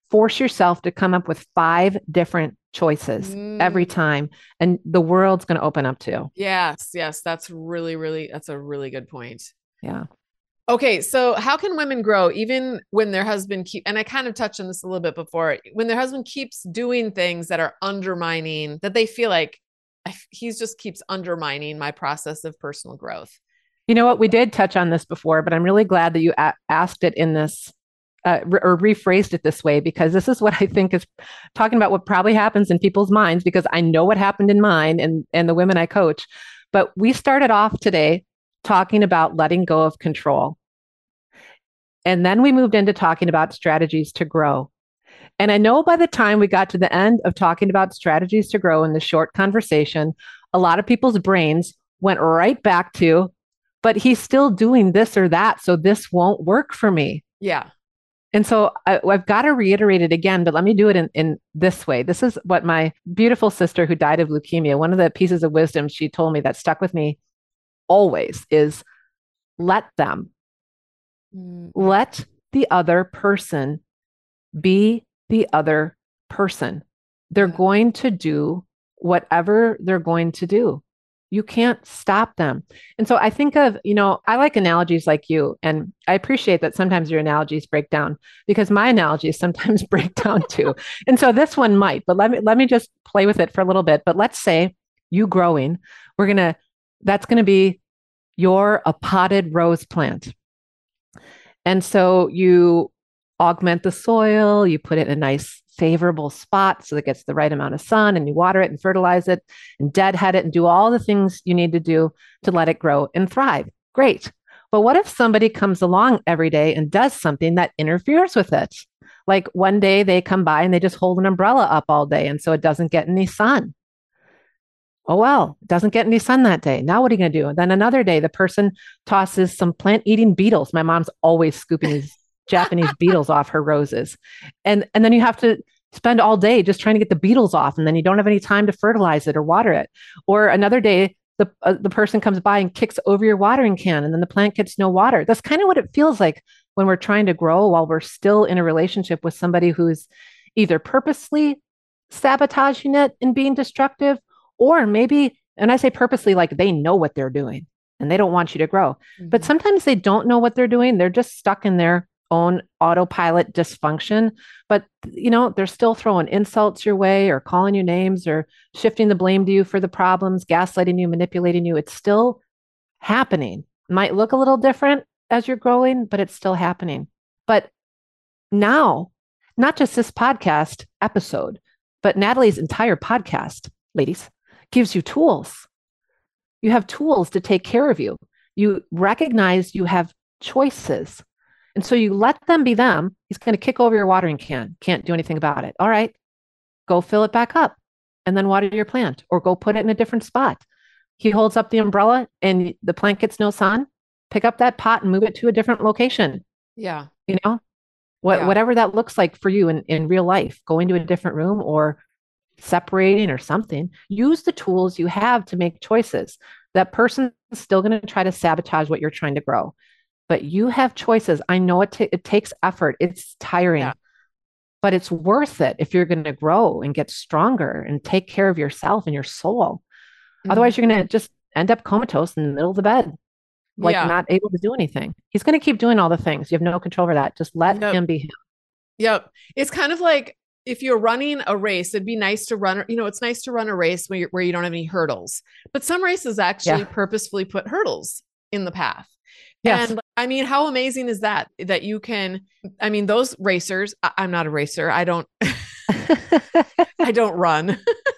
force yourself to come up with 5 different choices every time, and the world's going to open up to you. Yes, yes, that's that's a really good point. Yeah. Okay, so how can women grow even when their husband and I kind of touched on this a little bit before, when their husband keeps doing things that are undermining, that they feel like he's just keeps undermining my process of personal growth. You know what? We did touch on this before, but I'm really glad that you asked it in this or rephrased it this way, because this is what I think is talking about what probably happens in people's minds, because I know what happened in mine and the women I coach. But we started off today talking about letting go of control. And then we moved into talking about strategies to grow. And I know by the time we got to the end of talking about strategies to grow in the short conversation, a lot of people's brains went right back to, but he's still doing this or that, so this won't work for me. Yeah. And so I've got to reiterate it again, but let me do it in this way. This is what my beautiful sister who died of leukemia, one of the pieces of wisdom she told me that stuck with me always is let them. Let the other person be the other person. They're going to do whatever they're going to do. You can't stop them. And so I think of, I like analogies like you, and I appreciate that sometimes your analogies break down, because my analogies sometimes break down too. And so this one might, but let me just play with it for a little bit. But let's say you growing, that's going to be a potted rose plant. And so you augment the soil, you put it in a nice favorable spot so that it gets the right amount of sun, and you water it and fertilize it and deadhead it and do all the things you need to do to let it grow and thrive. Great. But what if somebody comes along every day and does something that interferes with it? Like one day they come by and they just hold an umbrella up all day, and so it doesn't get any sun. Oh, well, it doesn't get any sun that day. Now what are you going to do? And then another day, the person tosses some plant-eating beetles. My mom's always scooping these Japanese beetles off her roses. And then you have to spend all day just trying to get the beetles off, and then you don't have any time to fertilize it or water it. Or another day, the person comes by and kicks over your watering can, and then the plant gets no water. That's kind of what it feels like when we're trying to grow while we're still in a relationship with somebody who's either purposely sabotaging it and being destructive, or maybe, and I say purposely, like they know what they're doing and they don't want you to grow. But sometimes they don't know what they're doing. They're just stuck in their own autopilot dysfunction, but they're still throwing insults your way or calling you names or shifting the blame to you for the problems, gaslighting you, manipulating you. It's still happening. It might look a little different as you're growing, but it's still happening. But now, not just this podcast episode, but Natalie's entire podcast, ladies, gives you tools. You have tools to take care of you. You recognize you have choices. And so you let them be them. He's going to kick over your watering can. Can't do anything about it. All right, go fill it back up and then water your plant, or go put it in a different spot. He holds up the umbrella and the plant gets no sun. Pick up that pot and move it to a different location. Yeah. Whatever that looks like for you in real life, going to a different room or separating or something. Use the tools you have to make choices. That person is still going to try to sabotage what you're trying to grow, but you have choices. I know it takes effort. It's tiring, but it's worth it if you're going to grow and get stronger and take care of yourself and your soul. Otherwise, you're going to just end up comatose in the middle of the bed, like not able to do anything. He's going to keep doing all the things. You have no control over that. Just let him be him. Yep. It's kind of like, if you're running a race, it'd be nice to run, it's nice to run a race where you don't have any hurdles, but some races actually purposefully put hurdles in the path. Yes. And I mean, how amazing is that you can, those racers, I'm not a racer. I don't, I don't run,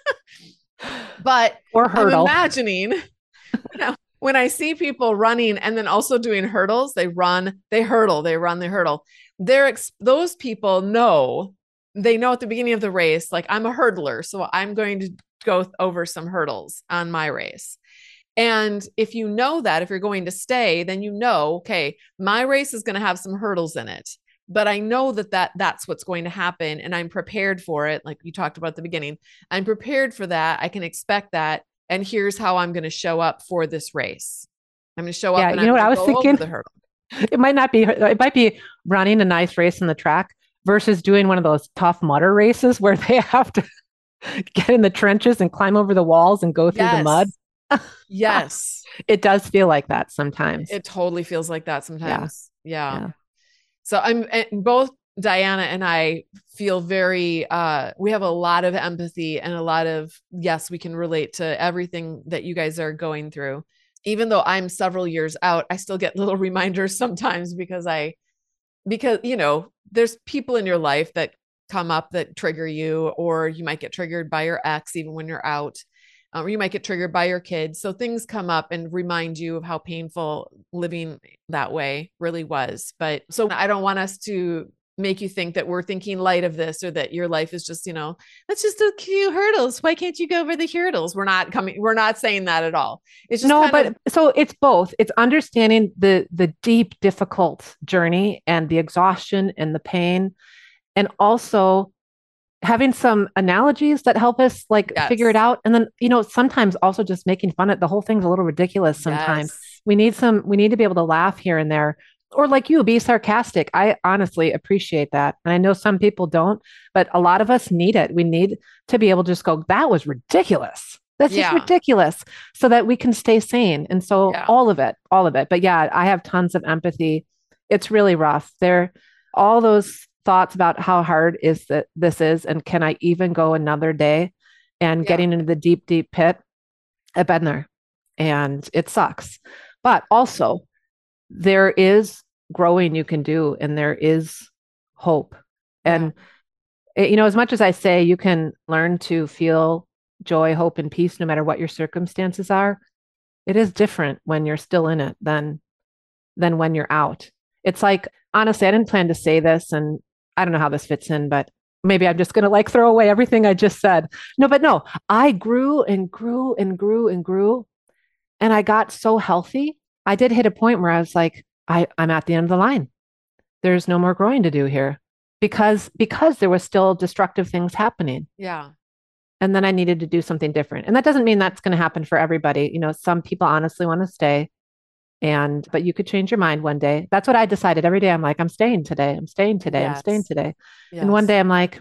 but or hurdle. I'm imagining, when I see people running and then also doing hurdles, they run, they hurdle, they run, they hurdle. Those people they know at the beginning of the race, like, I'm a hurdler, so I'm going to go over some hurdles on my race. And if you know that, if you're going to stay, then okay, my race is going to have some hurdles in it, but I know that's what's going to happen. And I'm prepared for it. Like you talked about at the beginning, I'm prepared for that. I can expect that. And here's how I'm going to show up for this race. I'm going to show up. Yeah, and what I was thinking? It might be running a nice race in the track, versus doing one of those Tough Mudder races where they have to get in the trenches and climb over the walls and go through the mud. Yes. Yes. It does feel like that sometimes. It totally feels like that Yeah. sometimes. Yeah. Yeah. So both Diana and I feel very we have a lot of empathy and a lot of, yes, we can relate to everything that you guys are going through. Even though I'm several years out, I still get little reminders sometimes because there's people in your life that come up that trigger you, or you might get triggered by your ex even when you're out, or you might get triggered by your kids. So things come up and remind you of how painful living that way really was. But so I don't want us to make you think that we're thinking light of this, or that your life is just, that's just a few hurdles. Why can't you go over the hurdles? We're not saying that at all. It's just so it's both. It's understanding the deep, difficult journey and the exhaustion and the pain, and also having some analogies that help us figure it out. And then, sometimes also just making fun of it. The whole thing's a little ridiculous sometimes. Yes. We need to be able to laugh here and there, or like you, be sarcastic. I honestly appreciate that. And I know some people don't, but a lot of us need it. We need to be able to just go, that was ridiculous. That's just ridiculous, so that we can stay sane. And so all of it. But yeah, I have tons of empathy. It's really rough. All those thoughts about how hard this is, and can I even go another day, and getting into the deep, deep pit. I've been there, and it sucks. But also, there is growing you can do, and there is hope. And as much as I say you can learn to feel joy, hope, and peace no matter what your circumstances are, it is different when you're still in it than when you're out. It's like, honestly, I didn't plan to say this, and I don't know how this fits in, but maybe I'm just going to throw away everything I just said. No, I grew and grew and grew and grew, and I got so healthy. I did hit a point where I was like, I'm at the end of the line. There's no more growing to do here, because there was still destructive things happening. Yeah. And then I needed to do something different. And that doesn't mean that's going to happen for everybody. Some people honestly want to stay. But you could change your mind one day. That's what I decided every day. I'm like, I'm staying today. I'm staying today. Yes. I'm staying today. Yes. And one day I'm like,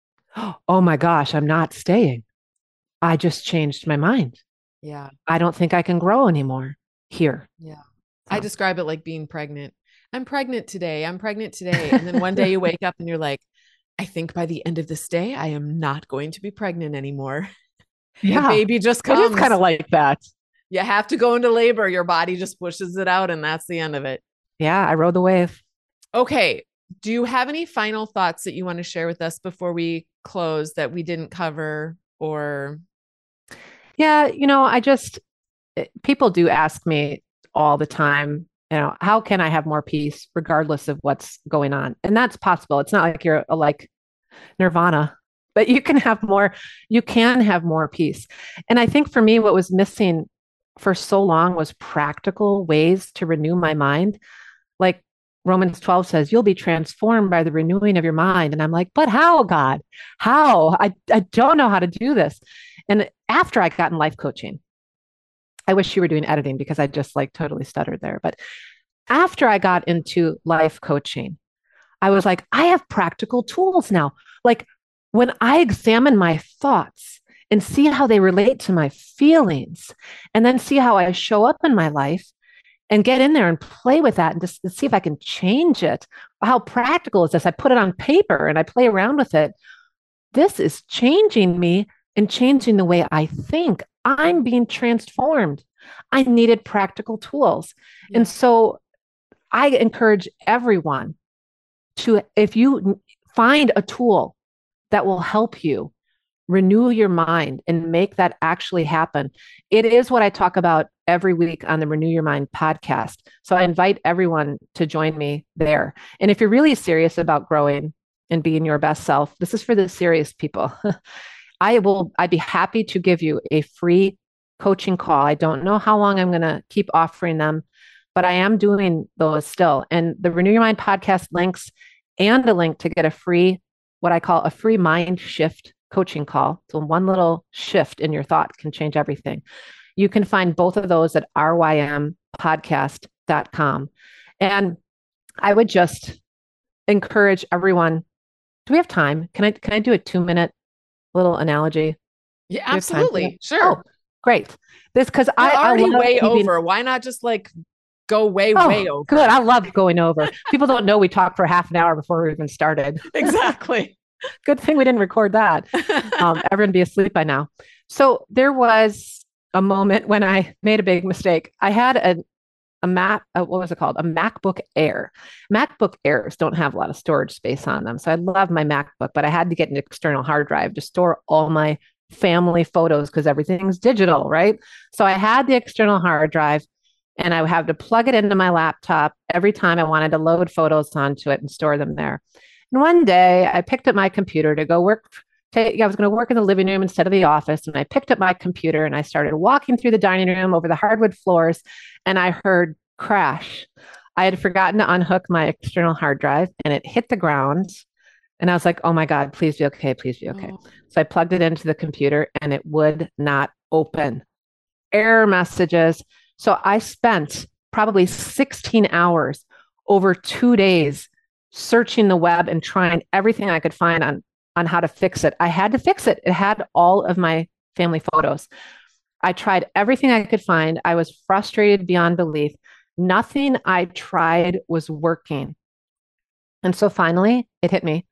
oh my gosh, I'm not staying. I just changed my mind. Yeah. I don't think I can grow anymore here. Yeah. So. I describe it like being pregnant. I'm pregnant today. I'm pregnant today. And then one day you wake up and you're like, I think by the end of this day, I am not going to be pregnant anymore. Yeah. The baby just comes. It is kind of like that. You have to go into labor. Your body just pushes it out, and that's the end of it. Yeah, I rode the wave. Okay. Do you have any final thoughts that you want to share with us before we close that we didn't cover? Or yeah, people do ask me all the time, how can I have more peace regardless of what's going on? And that's possible. It's not like you're like nirvana, but you can have more peace. And I think for me, what was missing for so long was practical ways to renew my mind. Like Romans 12 says, you'll be transformed by the renewing of your mind. And I'm like, but how, God? How? I don't know how to do this. And after I got in life coaching, I wish you were doing editing because I just totally stuttered there. But after I got into life coaching, I was like, I have practical tools now. Like when I examine my thoughts and see how they relate to my feelings, and then see how I show up in my life, and get in there and play with that and just see if I can change it. How practical is this? I put it on paper and I play around with it. This is changing me and changing the way I think. I'm being transformed. I needed practical tools. Yeah. And so I encourage everyone to, if you find a tool that will help you renew your mind and make that actually happen. It is what I talk about every week on the Renew Your Mind podcast. So I invite everyone to join me there. And if you're really serious about growing and being your best self, this is for the serious people. I'd be happy to give you a free coaching call. I don't know how long I'm going to keep offering them, but I am doing those still. And the Renew Your Mind podcast links and a link to get a free, what I call a free mind shift coaching call. So one little shift in your thought can change everything. You can find both of those at rympodcast.com. And I would just encourage everyone Do we have time? Can I do a 2 minute little analogy? Do Yeah, we have time for that? absolutely. Oh, Sure. great. This because We're I already love way keeping. over. Why not just like go way, Oh, way good. over? I love going over. People don't know we talked for half an hour before we even started. Exactly. Good thing we didn't record that. Everyone be asleep by now. So there was a moment when I made a big mistake. I had a Mac, what was it called? A MacBook Air. MacBook Airs don't have a lot of storage space on them. So I love my MacBook, but I had to get an external hard drive to store all my family photos because everything's digital, right? So I had the external hard drive and I would have to plug it into my laptop every time I wanted to load photos onto it and store them there. And one day I picked up my computer to go work. I was going to work in the living room instead of the office. And I picked up my computer and I started walking through the dining room over the hardwood floors. And I heard crash. I had forgotten to unhook my external hard drive and it hit the ground. And I was like, oh my God, please be okay. Please be okay. Oh. So I plugged it into the computer and it would not open. Error messages. So I spent probably 16 hours over 2 days searching the web and trying everything I could find on how to fix it. I had to fix it. It had all of my family photos. I tried everything I could find. I was frustrated beyond belief. Nothing I tried was working. And so finally, it hit me.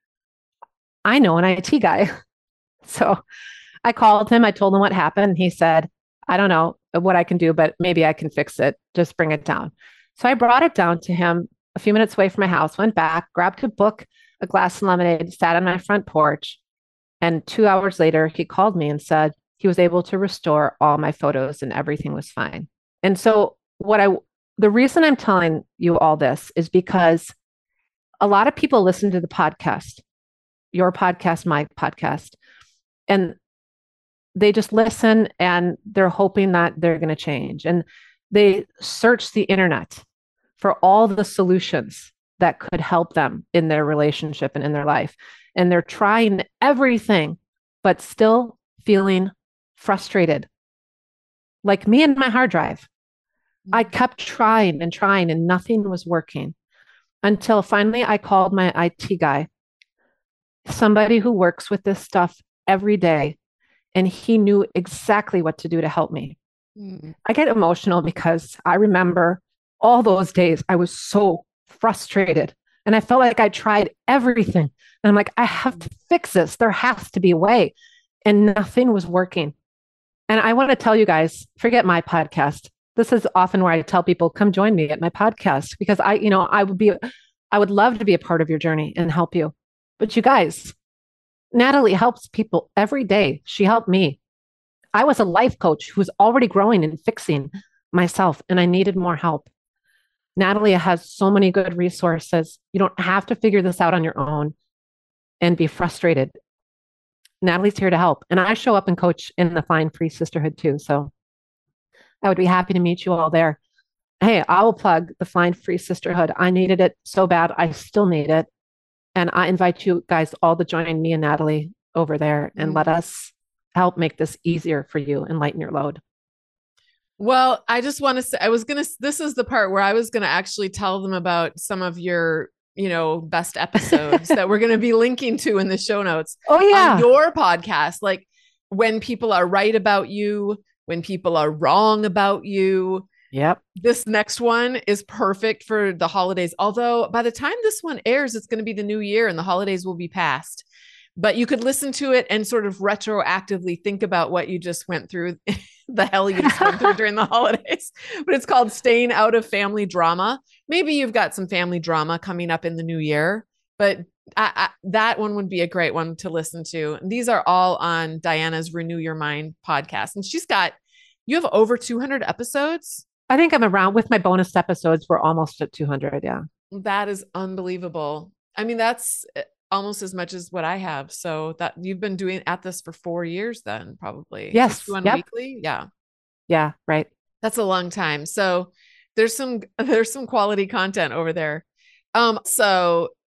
I know an IT guy. So I called him. I told him what happened. He said, I don't know what I can do, but maybe I can fix it. Just bring it down. So I brought it down to him a few minutes away from my house, went back, grabbed a book, a glass of lemonade, sat on my front porch. And 2 hours later, he called me and said he was able to restore all my photos and everything was fine. And so, the reason I'm telling you all this is because a lot of people listen to the podcast, your podcast, my podcast, and they just listen and they're hoping that they're going to change. And they search the internet for all the solutions that could help them in their relationship and in their life. And they're trying everything, but still feeling frustrated. Like me and my hard drive. I kept trying and nothing was working until finally I called my IT guy, somebody who works with this stuff every day, and he knew exactly what to do to help me. I get emotional because I remember all those days I was so frustrated and I felt like I tried everything. And I'm like, I have to fix this. There has to be a way. And nothing was working. And I want to tell you guys, forget my podcast. This is often where I tell people, come join me at my podcast because I would love to be a part of your journey and help you. But you guys, Natalie helps people every day. She helped me. I was a life coach who was already growing and fixing myself, and I needed more help. Natalie has so many good resources. You don't have to figure this out on your own and be frustrated. Natalie's here to help. And I show up and coach in the Flying Free Sisterhood too. So I would be happy to meet you all there. Hey, I will plug the Flying Free Sisterhood. I needed it so bad. I still need it. And I invite you guys all to join me and Natalie over there and let us help make this easier for you and lighten your load. Well, I just want to say, this is the part where I was going to actually tell them about some of your, best episodes that we're going to be linking to in the show notes. Oh, yeah. On your podcast, like when people are right about you, when people are wrong about you. Yep. This next one is perfect for the holidays. Although by the time this one airs, it's going to be the new year and the holidays will be past. But you could listen to it and sort of retroactively think about what you just went through, the hell you just went through during the holidays. But it's called Staying Out of Family Drama. Maybe you've got some family drama coming up in the new year, but that one would be a great one to listen to. And these are all on Diana's Renew Your Mind podcast. And you have over 200 episodes. I think I'm around with my bonus episodes. We're almost at 200. Yeah. That is unbelievable. I mean, that's almost as much as what I have. So that you've been doing at this for 4 years then probably. Yes. So weekly. Yeah. Yeah. Right. That's a long time. So there's some quality content over there. So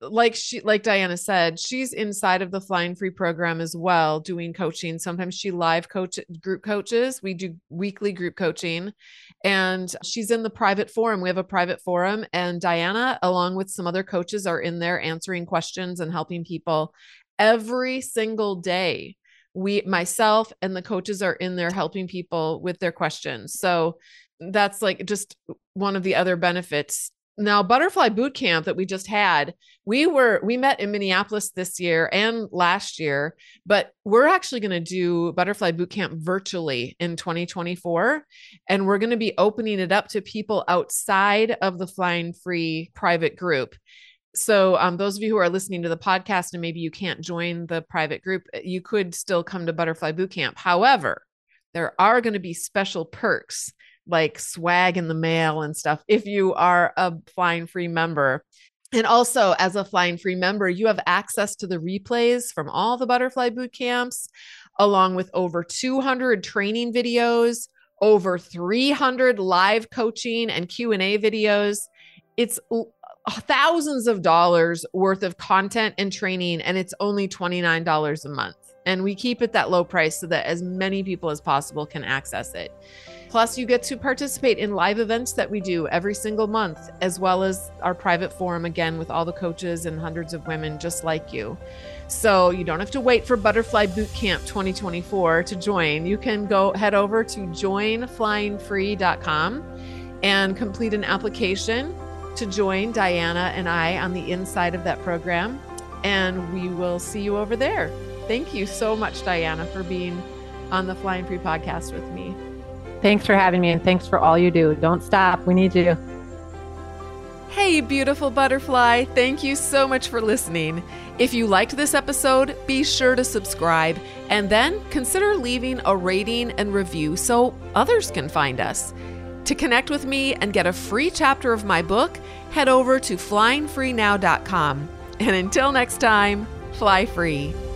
like Diana said, she's inside of the Flying Free program as well, doing coaching. Sometimes she live group coaches. We do weekly group coaching, and she's in the private forum. We have a private forum, and Diana, along with some other coaches, are in there answering questions and helping people every single day. Myself and the coaches are in there helping people with their questions. So that's like just one of the other benefits. Now, Butterfly Bootcamp that we just had, we met in Minneapolis this year and last year, but we're actually going to do Butterfly Bootcamp virtually in 2024. And we're going to be opening it up to people outside of the Flying Free private group. So those of you who are listening to the podcast and maybe you can't join the private group, you could still come to Butterfly Bootcamp. However, there are going to be special perks like swag in the mail and stuff if you are a Flying Free member. And also, as a Flying Free member, you have access to the replays from all the Butterfly boot camps, along with over 200 training videos, over 300 live coaching and Q&A videos. It's thousands of dollars worth of content and training, and it's only $29 a month. And we keep it that low price so that as many people as possible can access it. Plus, you get to participate in live events that we do every single month, as well as our private forum, again, with all the coaches and hundreds of women just like you. So you don't have to wait for Butterfly Bootcamp 2024 to join. You can head over to joinflyingfree.com and complete an application to join Diana and I on the inside of that program. And we will see you over there. Thank you so much, Diana, for being on the Flying Free podcast with me. Thanks for having me, and thanks for all you do. Don't stop. We need you. Hey, beautiful butterfly. Thank you so much for listening. If you liked this episode, be sure to subscribe and then consider leaving a rating and review so others can find us. To connect with me and get a free chapter of my book, head over to flyingfreenow.com. And until next time, fly free.